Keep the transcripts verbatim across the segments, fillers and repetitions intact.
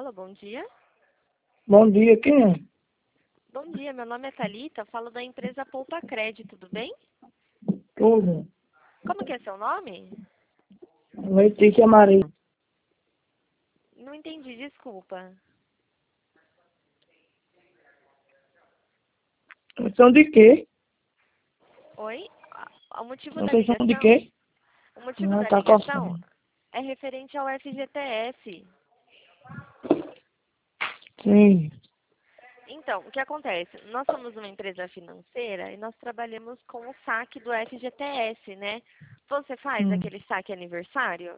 Alô, bom dia. Bom dia, quem é? Bom dia, meu nome é Thalita, falo da empresa Poupa Crédito, tudo bem? Tudo. Como que é seu nome? Letícia Maria. Não entendi, desculpa. São de quê? Oi? Ah, O motivo da Vocês são de ligação? quê? O motivo Não, da tá ligação coçando. é referente ao F G T S. Sim. Então, o que acontece? Nós somos uma empresa financeira e nós trabalhamos com o saque do F G T S, né? Você faz Hum. aquele saque aniversário?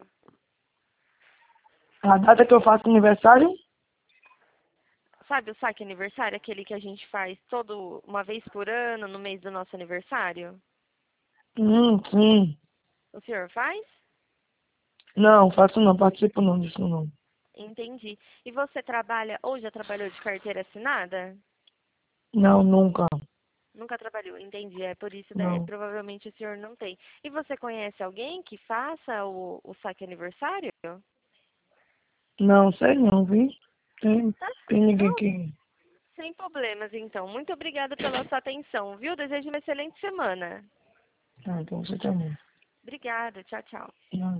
A data que eu faço aniversário? Sabe o saque aniversário, aquele que a gente faz todo uma vez por ano, no mês do nosso aniversário? Hum, sim. O senhor faz? Não, faço não, participo não disso não. Entendi. E você trabalha ou já trabalhou de carteira assinada? Não, nunca. Nunca trabalhou, entendi. É por isso, daí, Não. provavelmente o senhor não tem. E você conhece alguém que faça o, o saque aniversário? Não, sei não, viu? Tem, Tá. tem ninguém Não, que... sem problemas, então. Muito obrigada pela sua atenção, viu? Desejo uma excelente semana. Ah, então você também. Obrigada. Tchau, tchau. Não.